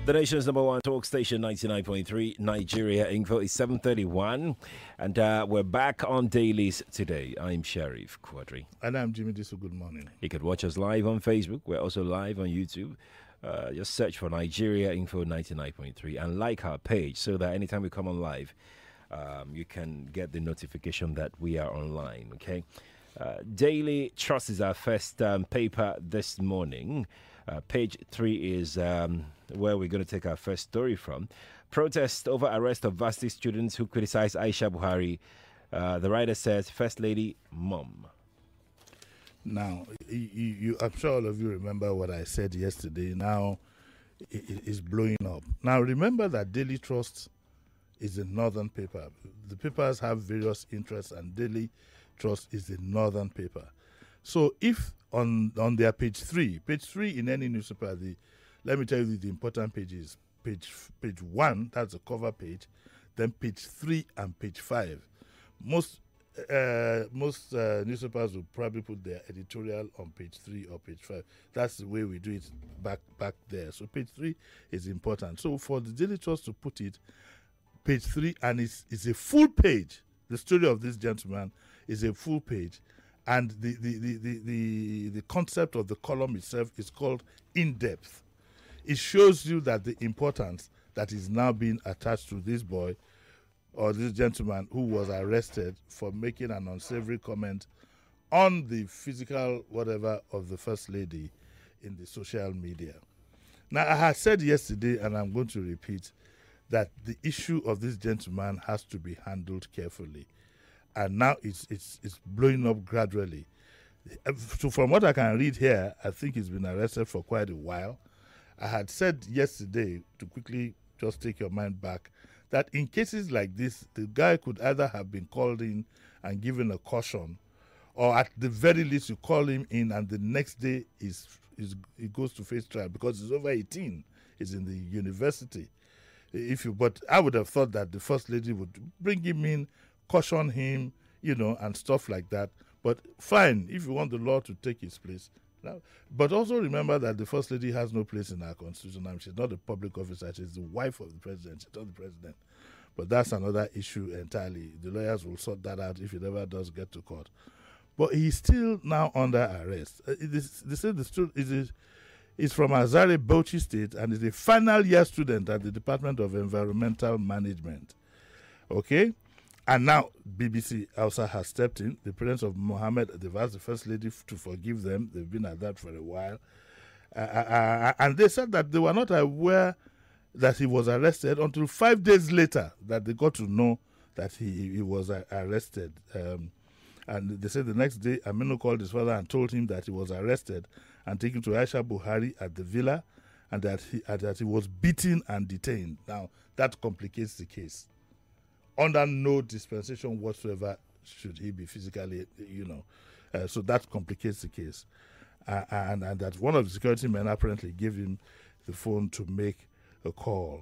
The nation's number one talk station, 99.3 Nigeria Info is 7:31, and we're back on dailies today. I'm Sheriff Quadri. And I'm Jimmy Disu. Good morning. You can watch us live on Facebook. We're also live on YouTube. Just search for Nigeria Info 99.3 and like our page so that anytime we come on live, you can get the notification that we are online, okay? Daily Trust is our first paper this morning. Page 3 is where we're going to take our first story from. Protest over arrest of varsity students who criticize Aisha Buhari. The writer says, First Lady, Mom. Now, I'm sure all of you remember what I said yesterday. Now, it's blowing up. Now, remember that Daily Trust is a northern paper. The papers have various interests, and Daily Trust is a northern paper. So if on their page 3 in any newspaper, let me tell you the important pages. Page 1, that's the cover page, then page 3 and page 5. Most newspapers will probably put their editorial on page 3 or page 5. That's the way we do it back there. So page 3 is important. So for the Daily Trust to put it, page 3, and it's a full page. The story of this gentleman is a full page. And the concept of the column itself is called in-depth. It shows you that the importance that is now being attached to this boy or this gentleman who was arrested for making an unsavory comment on the physical whatever of the First Lady in the social media. Now, I had said yesterday, and I'm going to repeat, that the issue of this gentleman has to be handled carefully. And now it's blowing up gradually. So from what I can read here, I think he's been arrested for quite a while. I had said yesterday, to quickly just take your mind back, that in cases like this, the guy could either have been called in and given a caution, or at the very least you call him in and the next day he goes to face trial because he's over 18, he's in the university. But I would have thought that the First Lady would bring him in, caution him, and stuff like that. But fine, if you want the law to take its place. Now, but also remember that the First Lady has no place in our constitution. She's not a public officer. She's the wife of the president. She's not the president. But that's another issue entirely. The lawyers will sort that out if it ever does get to court. But he's still now under arrest. They say the student is from Azare, Bauchi State, and is a final year student at the Department of Environmental Management. Okay? And now BBC also has stepped in. The parents of Mohammed, they've asked the First Lady to forgive them. They've been at that for a while. And they said that they were not aware that he was arrested until 5 days later that they got to know that he was arrested. And they said the next day, Aminu called his father and told him that he was arrested and taken to Aisha Buhari at the villa and that he was beaten and detained. Now, that complicates the case. Under no dispensation whatsoever should he be physically, so that complicates the case. And that one of the security men apparently gave him the phone to make a call.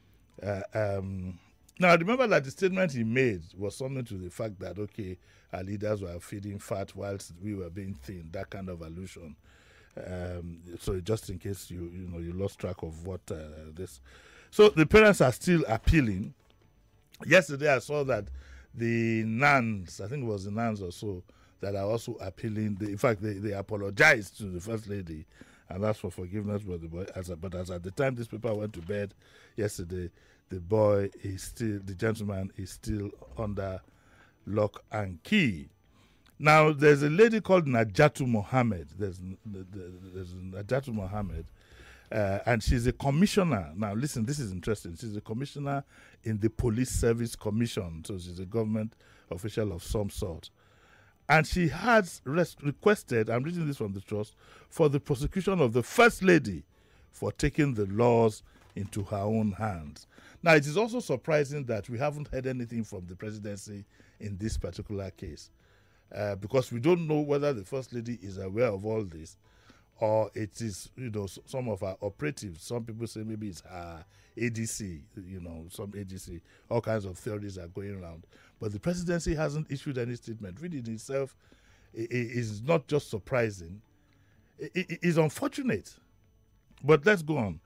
Now, remember that the statement he made was something to the fact that, okay, our leaders were feeding fat whilst we were being thin, that kind of allusion. So just in case you lost track of what this. So the parents are still appealing. Yesterday, I saw that the nuns, I think it was the nuns or so, that are also appealing. In fact, they apologized to the First Lady and asked for forgiveness for the boy. But as at the time this paper went to bed yesterday, the gentleman is still under lock and key. Now, there's a lady called Najatu Mohammed. There's Najatu Mohammed. And she's a commissioner. Now, listen, this is interesting. She's a commissioner in the Police Service Commission. So she's a government official of some sort. And she has requested, I'm reading this from the trust, for the prosecution of the First Lady for taking the laws into her own hands. Now, it is also surprising that we haven't heard anything from the presidency in this particular case. Because we don't know whether the First Lady is aware of all this, or it is, some of our operatives. Some people say maybe it's our ADC, some ADC. All kinds of theories are going around. But the presidency hasn't issued any statement. Reading it itself is not just surprising. It is unfortunate. But let's go on.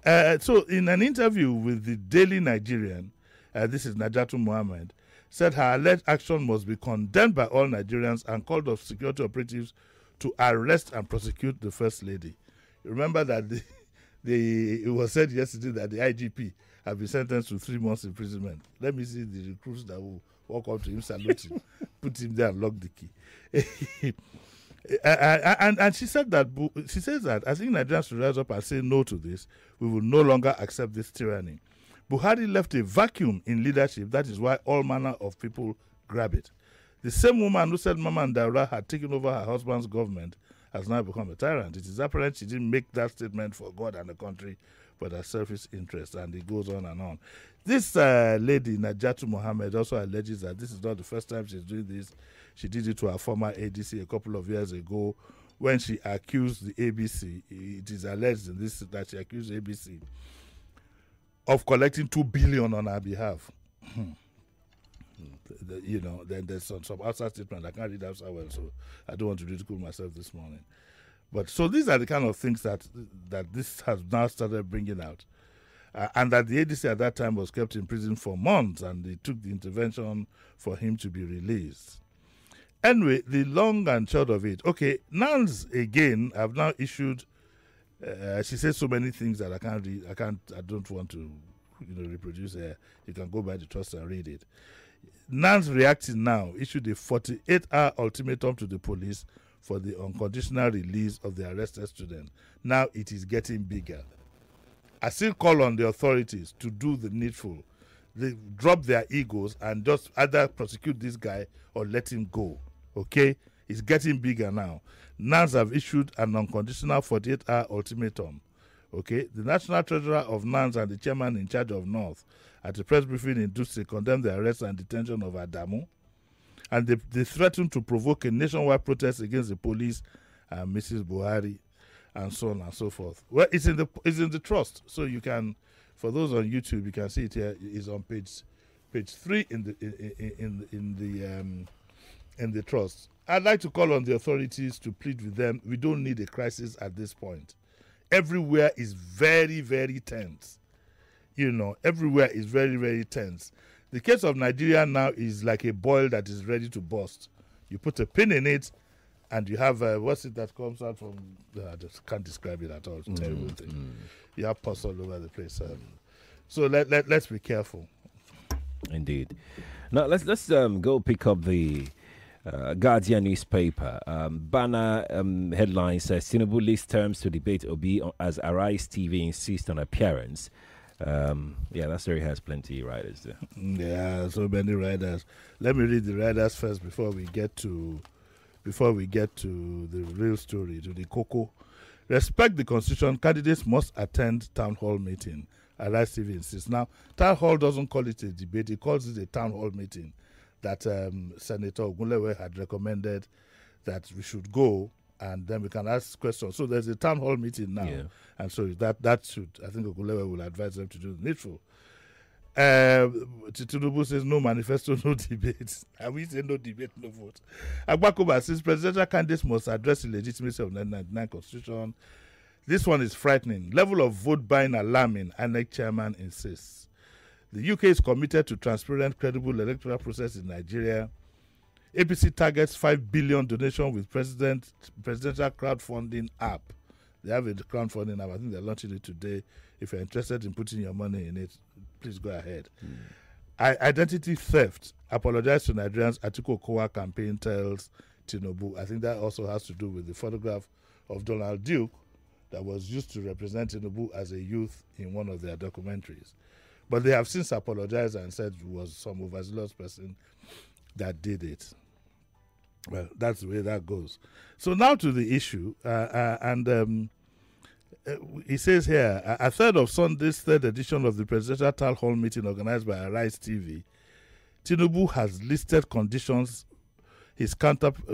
So in an interview with the Daily Nigerian, this is Najatu Mohammed, said her alleged action must be condemned by all Nigerians and called on security operatives to arrest and prosecute the First Lady. Remember that it was said yesterday that the IGP have been sentenced to 3 months imprisonment. Let me see the recruits that will walk up to him, salute him, put him there and lock the key. And she said that, she says that, I think Nigerians should rise up and say no to this. We will no longer accept this tyranny. Buhari left a vacuum in leadership. That is why all manner of people grab it. The same woman who said Mama Ndaura had taken over her husband's government has now become a tyrant. It is apparent she didn't make that statement for God and the country, but her selfish interest, and it goes on and on. This lady, Najatu Mohammed, also alleges that this is not the first time she's doing this. She did it to her former ADC a couple of years ago when she accused the ABC. It is alleged in this that she accused the ABC of collecting 2 billion on her behalf. Then there's some outside statement. I can't read outside well, so I don't want to ridicule myself this morning. But so these are the kind of things that this has now started bringing out. And that the ADC at that time was kept in prison for months, and they took the intervention for him to be released. Anyway, the long and short of it, okay, NANS again have now issued, she says so many things that I can't read, I don't want to reproduce here. You can go by the trust and read it. NANS reacting now issued a 48-hour ultimatum to the police for the unconditional release of the arrested student. Now it is getting bigger. I still call on the authorities to do the needful. They drop their egos and just either prosecute this guy or let him go. Okay? It's getting bigger now. NANS have issued an unconditional 48-hour ultimatum. Okay? The National Treasurer of NANS and the chairman in charge of North at a press briefing in Dutse condemned the arrest and detention of Adamu. And they threatened to provoke a nationwide protest against the police and Mrs. Buhari, and so on and so forth. Well, it's in the trust, so you can, for those on YouTube, you can see it here. It's on page 3 in the trust. I'd like to call on the authorities to plead with them. We don't need a crisis at this point. Everywhere is very, very tense. Everywhere is very, very tense. The case of Nigeria now is like a boil that is ready to burst. You put a pin in it, and you have, what's it that comes out from, I just can't describe it at all. It's a terrible thing. You have pus all over the place. So let's be careful. Indeed. Now, let's go pick up the Guardian newspaper. Banner headline says, Tinubu lists terms to debate Obi as Arise TV insists on appearance. That story has plenty of riders there. Yeah, so many riders. Let me read the riders first before we get to the real story, to the cocoa. Respect the Constitution. Candidates must attend town hall meeting. Arise TV insists. Now, town hall doesn't call it a debate. It calls it a town hall meeting that Senator Ogunlewe had recommended that we should go, and then we can ask questions. So there's a town hall meeting now. Yeah. And so that should, I think Ogunlewe will advise them to do the needful. Tinubu says no manifesto, no debate. And we say no debate, no vote. Agbakoba says presidential candidates must address the legitimacy of the 1999 Constitution. This one is frightening. Level of vote buying alarming, INEC chairman insists. The UK is committed to transparent, credible electoral process in Nigeria. APC targets 5 billion donation with presidential crowdfunding app. They have a crowdfunding app. I think they're launching it today. If you're interested in putting your money in it, please go ahead. Identity theft. Apologize to Nigerians. Atiku Okowa campaign tells Tinubu. I think that also has to do with the photograph of Donald Duke that was used to represent Tinubu as a youth in one of their documentaries. But they have since apologized and said it was some overzealous person that did it. Well, that's the way that goes. So now to the issue, he says here, a third of Sunday's third edition of the presidential town hall meeting organized by Arise TV, Tinubu has listed conditions. His counterpart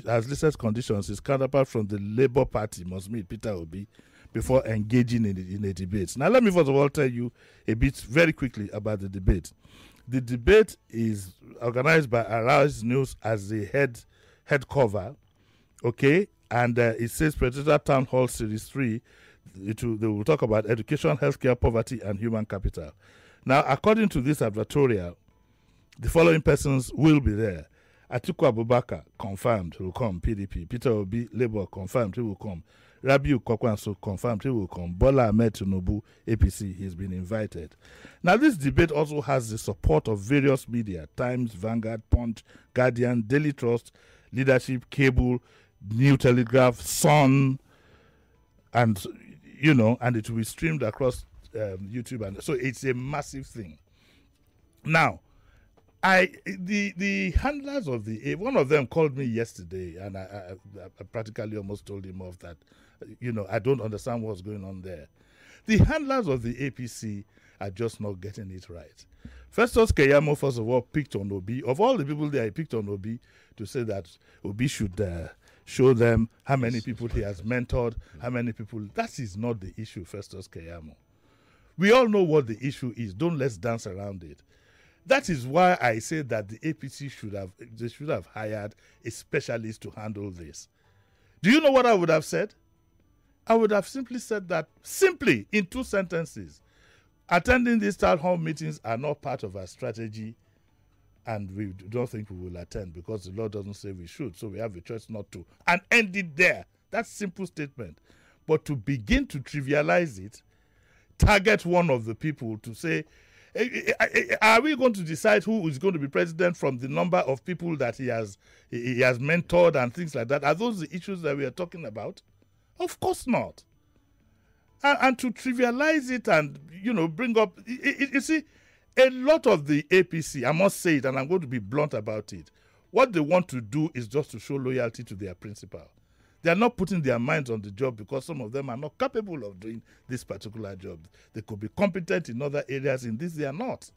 from the Labour Party must meet Peter Obi before engaging in a debate. Now, let me first of all tell you a bit very quickly about the debate. The debate is organized by Arise News as the head cover, okay? And it says Presidential Town Hall Series 3. They will talk about education, healthcare, poverty, and human capital. Now, according to this advertorial, the following persons will be there. Atiku Abubakar, confirmed, he will come, PDP. Peter Obi, Labour, confirmed, he will come. Rabiu Kwakwanso, confirmed, he will come. Bola Ahmed Tinubu, APC, he's been invited. Now, this debate also has the support of various media, Times, Vanguard, Punch, Guardian, Daily Trust, Leadership, Cable, New Telegraph, Sun, and, and it will be streamed across YouTube. And so it's a massive thing. Now, the handlers of one of them called me yesterday, and I practically almost told him off that, I don't understand what's going on there. The handlers of the APC are just not getting it right. Festus Keyamo, first of all, picked on Obi. Of all the people there, he picked on Obi to say that Obi should show them how many people he has mentored, how many people. That is not the issue, Festus Keyamo. We all know what the issue is. Don't let's dance around it. That is why I say that the APC should have hired a specialist to handle this. Do you know what I would have said? I would have simply said that, simply in 2 sentences. Attending these town hall meetings are not part of our strategy, and we don't think we will attend because the law doesn't say we should, so we have a choice not to. And end it there. That's a simple statement. But to begin to trivialize it, target one of the people to say, are we going to decide who is going to be president from the number of people that he has mentored and things like that? Are those the issues that we are talking about? Of course not. And to trivialize it and, bring up, you see, a lot of the APC, I must say it, and I'm going to be blunt about it, what they want to do is just to show loyalty to their principal. They are not putting their minds on the job because some of them are not capable of doing this particular job. They could be competent in other areas. In this, they are not.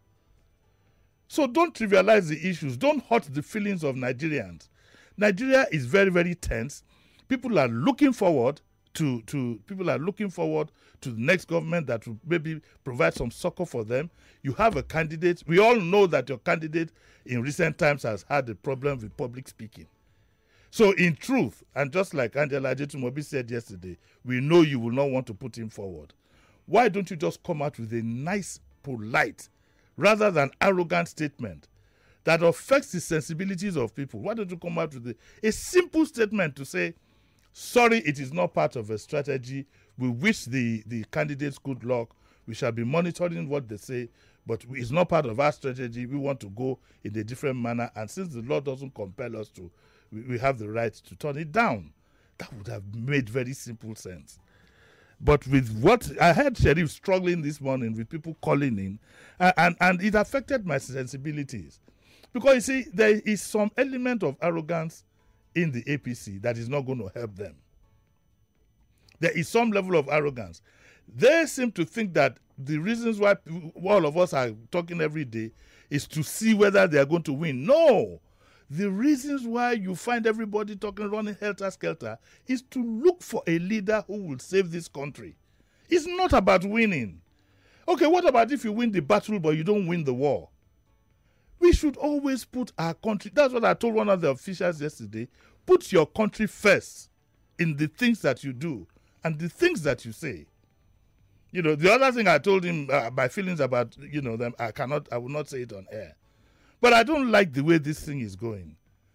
So don't trivialize the issues. Don't hurt the feelings of Nigerians. Nigeria is very, very tense. People are looking forward to the next government that will maybe provide some succor for them. You have a candidate. We all know that your candidate in recent times has had a problem with public speaking. So in truth, and just like Angela Ajetumobi said yesterday, we know you will not want to put him forward. Why don't you just come out with a nice, polite, rather than arrogant statement that affects the sensibilities of people? Why don't you come out with a simple statement to say, sorry, it is not part of a strategy. We wish the candidates good luck. We shall be monitoring what they say, but it's not part of our strategy. We want to go in a different manner. And since the law doesn't compel us to, we have the right to turn it down. That would have made very simple sense. But with what I heard Sheriff struggling this morning with people calling in, and it affected my sensibilities. Because you see, there is some element of arrogance in the APC that is not going to help them. There is some level of arrogance. They seem to think that the reasons why all of us are talking every day is to see whether they are going to win. No! The reasons why you find everybody talking, running helter-skelter, is to look for a leader who will save this country. It's not about winning. Okay, what about if you win the battle but you don't win the war? We should always put our country. That's what I told one of the officials yesterday. Put your country first in the things that you do and the things that you say. The other thing I told him, my feelings about, them, I will not say it on air. But I don't like the way this thing is going.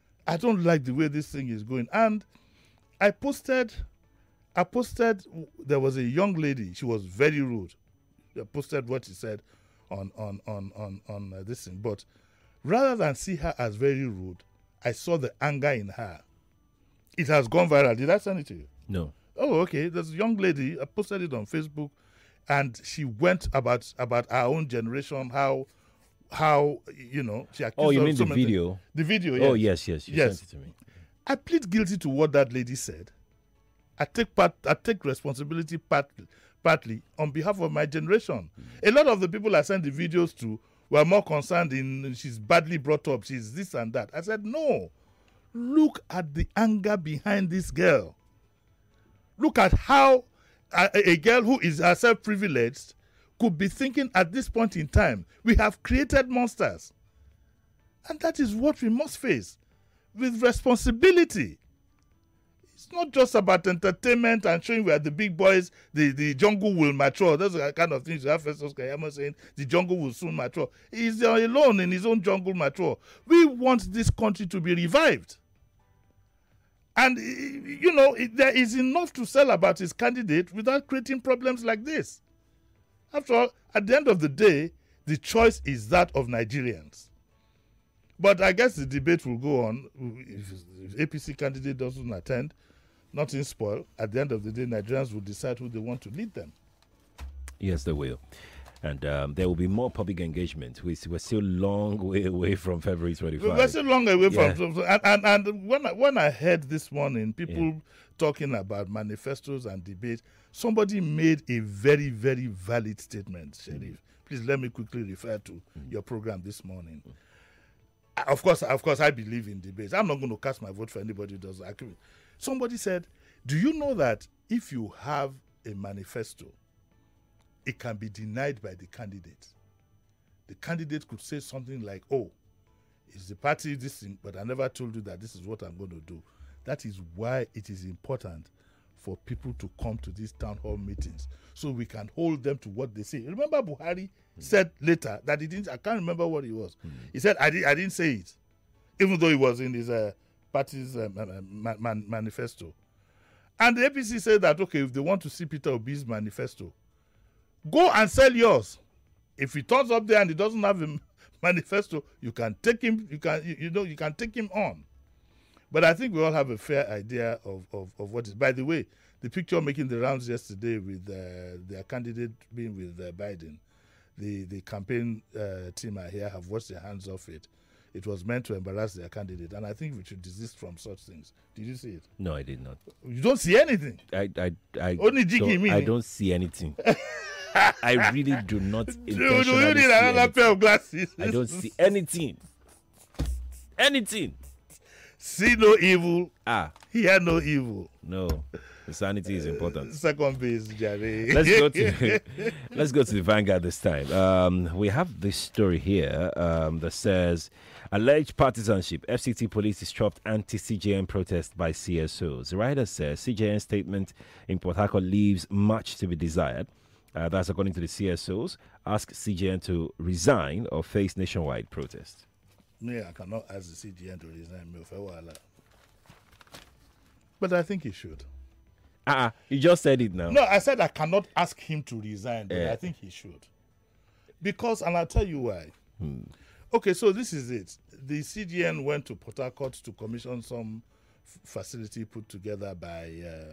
And I posted, there was a young lady, she was very rude. I posted what she said on this thing. But rather than see her as very rude, I saw the anger in her. It has gone viral. Did I send it to you? No. Oh, okay. There's a young lady, I posted it on Facebook, and she went about our own generation, how she accused. Oh, you mean the video? The video, yes. Oh, yes. You sent it to me. I plead guilty to what that lady said. I take responsibility partly on behalf of my generation. A lot of the people I sent the videos to were more concerned in she's badly brought up, she's this and that. I said, no. Look at the anger behind this girl. Look at how a girl who is herself privileged could be thinking at this point in time, we have created monsters. And that is what we must face with responsibility. It's not just about entertainment and showing we are the big boys, the jungle will mature. Those are the kind of things you have Festus Keyamo saying, the jungle will soon mature. He's alone in his own jungle mature. We want this country to be revived. And, there is enough to sell about his candidate without creating problems like this. After all, at the end of the day, the choice is that of Nigerians. But I guess the debate will go on. If APC candidate doesn't attend, nothing spoil. At the end of the day, Nigerians will decide who they want to lead them. Yes, they will. And there will be more public engagement. We're still long way away from February 25. We're still long away from... And when I heard this morning, people talking about manifestos and debate, somebody made a very, very valid statement, Sheriff. Please let me quickly refer to your program this morning. Of course, I believe in debates. I'm not going to cast my vote for anybody who doesn't agree. Somebody said, do you know that if you have a manifesto, it can be denied by the candidate? The candidate could say something like, oh, it's the party this thing, but I never told you that this is what I'm going to do. That is why it is important for people to come to these town hall meetings so we can hold them to what they say. Remember Buhari said later that he didn't, I can't remember what it was. He said, I didn't say it, even though it was in his party's manifesto. And the APC said that, okay, if they want to see Peter Obi's manifesto, go and sell yours. If he turns up there and he doesn't have a manifesto, you can take him, you can take him on. But I think we all have a fair idea of what is. By the way, the picture making the rounds yesterday with their candidate being with Biden, the campaign team I here have washed their hands off it. It was meant to embarrass their candidate, and I think we should desist from such things. Did you see it? No, I did not. You don't see anything? Only Jiggy me. I don't see anything. I really do not intentionally do you need another pair of glasses? I don't see anything. Anything. See no evil. Hear no evil. No. Sanity is important. Second base, Jerry. Let's go to the Vanguard this time. We have this story here that says alleged partisanship. FCT police disrupt anti-CJN protest by CSOs. The writer says CJN statement in Port Harcourt leaves much to be desired. That's according to the CSOs. Ask CJN to resign or face nationwide protest. Me, I cannot ask the CJN to resign. But I think he should. You just said it now. No, I said I cannot ask him to resign, but I think he should. Because, and I'll tell you why. Okay, so this is it. The CGN went to Port Harcourt to commission some facility put together by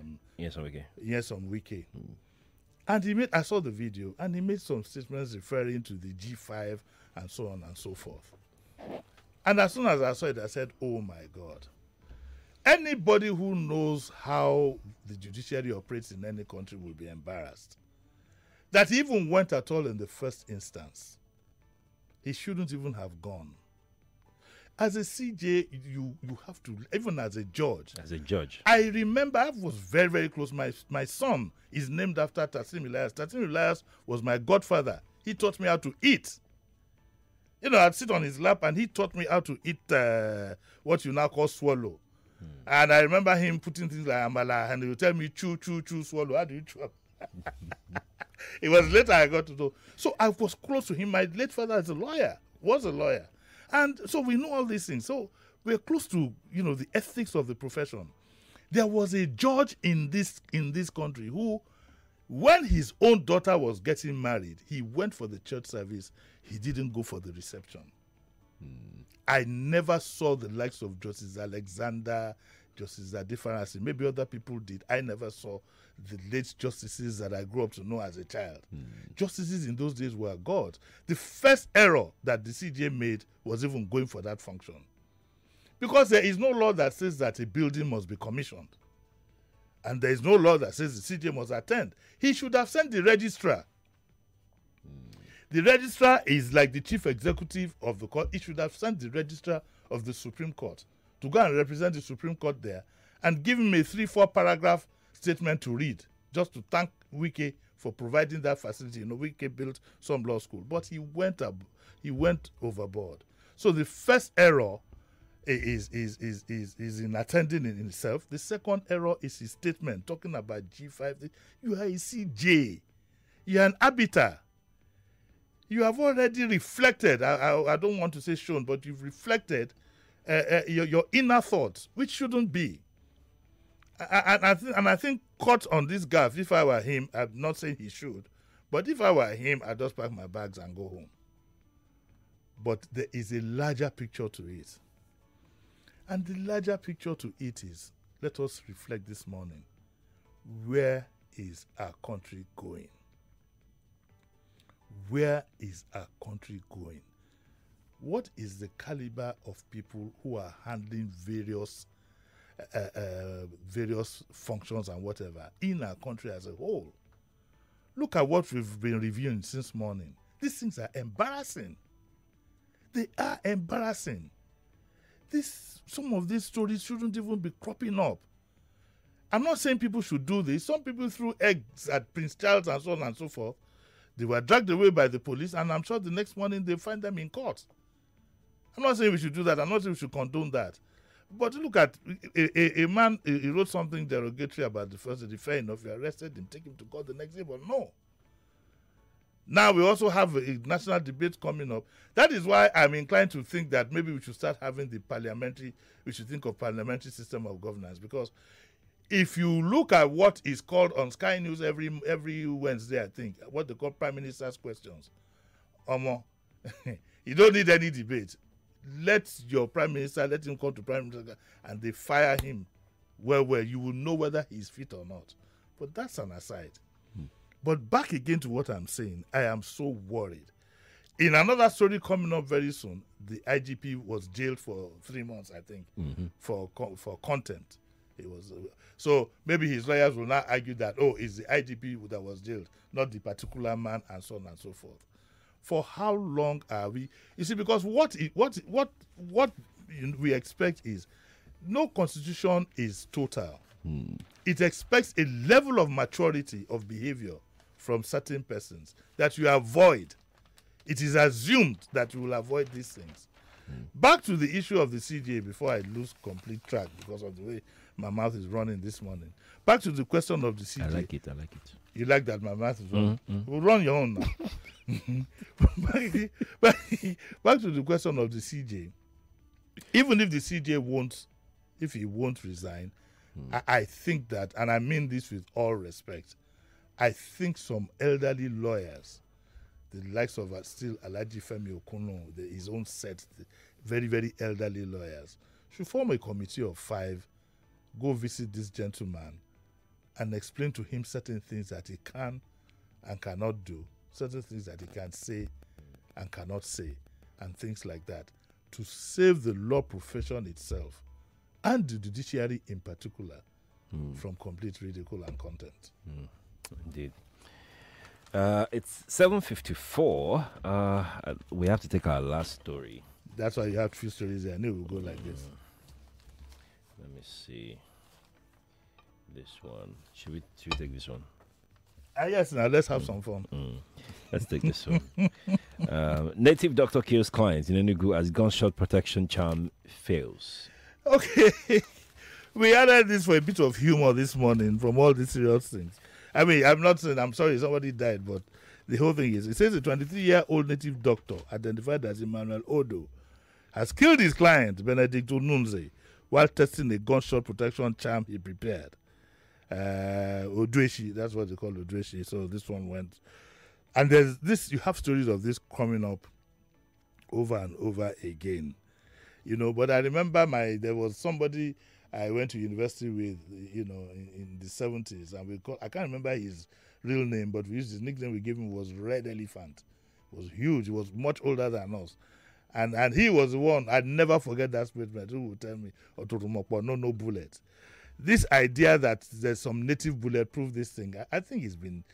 Nyesom Wike. And I saw the video, and he made some statements referring to the G5 and so on and so forth. And as soon as I saw it, I said, oh my God. Anybody who knows how the judiciary operates in any country will be embarrassed. That he even went at all in the first instance. He shouldn't even have gone. As a CJ, you have to, even as a judge. As a judge. I remember I was very, very close. My son is named after Tassim Elias. Tassim Elias was my godfather. He taught me how to eat. I'd sit on his lap and he taught me how to eat what you now call swallow. And I remember him putting things like amala, and he would tell me, chew, swallow. How do you chew? It was later I got to know. So I was close to him. My late father was a lawyer. And so we know all these things. So we're close to, the ethics of the profession. There was a judge in this country who, when his own daughter was getting married, he went for the church service. He didn't go for the reception. I never saw the likes of Justice Alexander, Justice Adefarasi. Maybe other people did. I never saw the late justices that I grew up to know as a child. Justices in those days were gods. The first error that the CJ made was even going for that function. Because there is no law that says that a building must be commissioned. And there is no law that says the CJ must attend. He should have sent the registrar. The registrar is like the chief executive of the court. He should have sent the registrar of the Supreme Court to go and represent the Supreme Court there and give him a 3-4 paragraph statement to read, just to thank Wike for providing that facility. Wike built some law school, but he went overboard. So the first error is in attending in himself. The second error is his statement talking about G5. You are a CJ. You are an arbiter. You have already reflected. I don't want to say shown, but you've reflected your inner thoughts, which shouldn't be. And I think caught on this gaffe, if I were him, I'm not saying he should, but if I were him, I'd just pack my bags and go home. But there is a larger picture to it. And the larger picture to it is, let us reflect this morning. Where is our country going? Where is our country going? What is the caliber of people who are handling various functions and whatever in our country as a whole? Look at what we've been reviewing since morning. These things are embarrassing. They are embarrassing. Some of these stories shouldn't even be cropping up. I'm not saying people should do this. Some people threw eggs at Prince Charles and so on and so forth. They were dragged away by the police, and I'm sure the next morning they find them in court. I'm not saying we should do that. I'm not saying we should condone that. But look at a man, he wrote something derogatory about the first lady. Fair enough, you arrested him, take him to court the next day, but no. Now we also have a national debate coming up. That is why I'm inclined to think that maybe we should start having we should think of parliamentary system of governance, because if you look at what is called on Sky News every Wednesday, I think, what they call Prime Minister's Questions, you don't need any debate. Let your Prime Minister, let him come to Prime Minister, and they fire him. Well, you will know whether he's fit or not. But that's an aside. But back again to what I'm saying, I am so worried. In another story coming up very soon, the IGP was jailed for 3 months, I think, for contempt. It was so maybe his lawyers will now argue that it's the IGP that was jailed, not the particular man, and so on and so forth. For how long are we? You see, because what we expect is no constitution is total. It expects a level of maturity of behavior from certain persons that you avoid. It is assumed that you will avoid these things. Back to the issue of the CJ before I lose complete track because of the way my mouth is running this morning. Back to the question of the CJ. I like it. You like that my mouth is running? We'll run your own now. Back to the question of the CJ. Even if the CJ if he won't resign, I think that, and I mean this with all respect, I think some elderly lawyers, the likes of still Alhaji Femi Okuno, his own set, very, very elderly lawyers, should form a committee of 5, go visit this gentleman and explain to him certain things that he can and cannot do, certain things that he can say and cannot say, and things like that, to save the law profession itself and the judiciary in particular from complete ridicule and contempt. Indeed. It's 7:54. We have to take our last story. That's why you have 2 stories there. I knew we'll go like this. Let me see. This one. Should we take this one? Yes, now let's have some fun. Let's take this one. Native doctor kills client in Enugu as gunshot protection charm fails. Okay. We added this for a bit of humor this morning from all these serious things. I mean, I'm not saying, I'm sorry, somebody died, but the whole thing is, it says a 23-year-old native doctor identified as Emmanuel Odo has killed his client, Benedict Onunze, while testing a gunshot protection charm he prepared. Odweshi, that's what they call Odweshi. So this one went. And there's this, you have stories of this coming up over and over again. But I remember there was somebody I went to university with, in the 70s, and I can't remember his real name, but his nickname we gave him was Red Elephant. It was huge. He was much older than us. And he was the one, I'd never forget that statement, who would tell me, no bullet. This idea that there's some native bulletproof this thing, I think it's been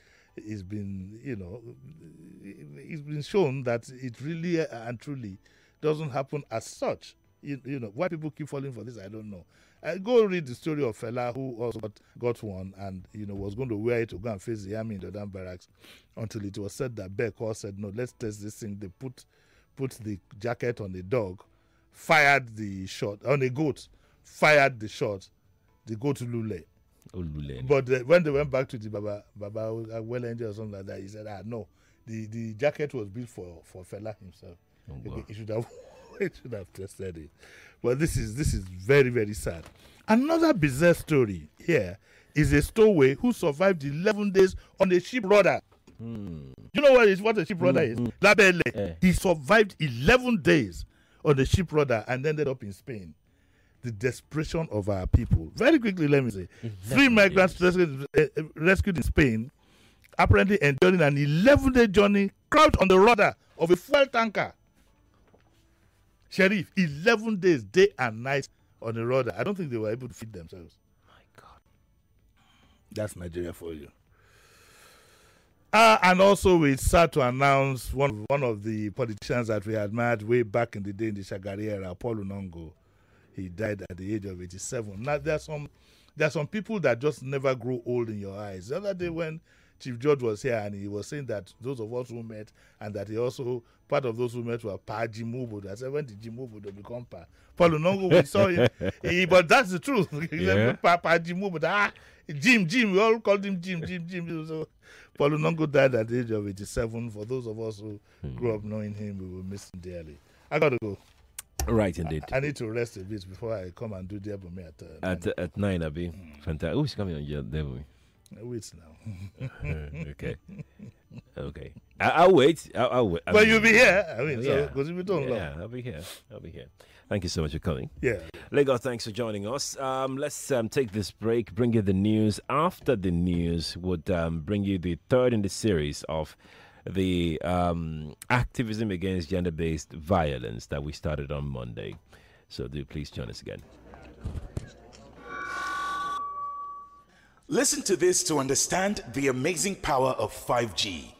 shown that it really and truly doesn't happen as such. Why people keep falling for this, I don't know. Go read the story of Fela, who also got one and was going to wear it to go and face the army in the Jordan barracks, until it was said that Beck said, no, let's test this thing. They put the jacket on the dog. fired the shot on a goat, fired the shot. The goat Lule. Oh, Lule. But when they went back to the Baba well angel or something like that, he said, no, the jacket was built for Fela himself. Oh, wow. He should have tested it. But this is very, very sad. Another bizarre story here is a stowaway who survived 11 days on a ship rudder. You know what a ship rudder is? Labele. He survived 11 days on a ship rudder and ended up in Spain. The desperation of our people. Very quickly, let me say. 3 migrants rescued in Spain, apparently enduring an 11-day journey crouched on the rudder of a fuel tanker. Sheriff, 11 days, day and night on the rudder. I don't think they were able to feed themselves. My God. That's Nigeria for you. And also, we start to announce one of the politicians that we admired way back in the day in the Shagari era, Paul Unongo. He died at the age of 87. Now, there are some people that just never grow old in your eyes. The other day when Chief George was here and he was saying that those of us who met and that he also, part of those who met were Pa Jimubo. I said, when did Jimubo become Pa? Paul Unongo, we saw him. But that's the truth. Yeah. Pa Jimubo. Jim, we all called him Jim. So Paul Unongo died at the age of 87. For those of us who grew up knowing him, we will miss him dearly. I got to go. Right, indeed. I need to rest a bit before I come and do the Ebony at 9, Abi. Fantastic. Who's coming on your Ebony? Wait now. Okay. I'll wait. I'll wait. But you'll be here. I mean, yeah. because if you don't Yeah, I'll be here. Thank you so much for coming. Yeah. Lagos, thanks for joining us. Let's take this break, bring you the news. After the news, would bring you the third in the series of the activism against gender-based violence that we started on Monday. So do please join us again. Listen to this to understand the amazing power of 5G.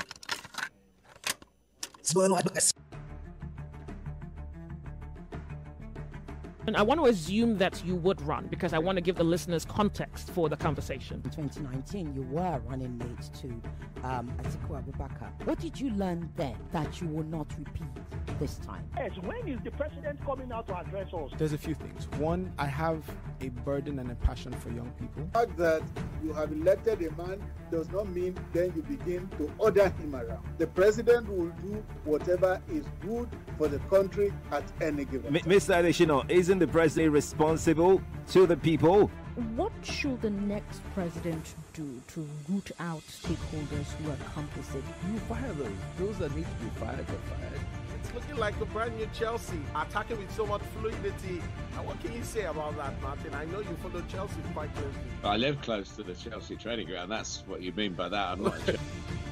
And I want to assume that you would run because I want to give the listeners context for the conversation. In 2019, you were running mate to Atiku Abubakar. What did you learn then that you will not repeat this time? Yes, when is the president coming out to address us? There's a few things. One, I have a burden and a passion for young people. The fact that you have elected a man does not mean then you begin to order him around. The president will do whatever is good for the country at any given time. Mr. Adeshino, isn't the president responsible to the people? What should the next president do to root out stakeholders who are complicit? You fire those that need to be fired are fired. It's looking like a brand new Chelsea, attacking with so much fluidity. And what can you say about that, Martin? I know you follow Chelsea quite closely. I live close to the Chelsea training ground. That's what you mean by that. I'm not.